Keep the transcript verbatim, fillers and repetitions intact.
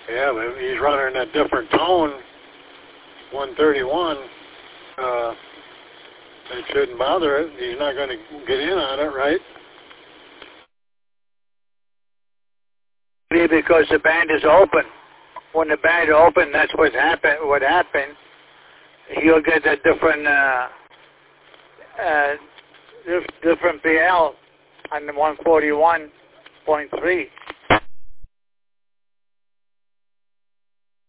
Yeah, but if he's running a different tone, one thirty-one, uh, it shouldn't bother it. He's not going to get in on it, right? Because the band is open. When the band is open, that's what happen. What happened? He'll get a different, uh, uh, different P L on the one forty-one point three.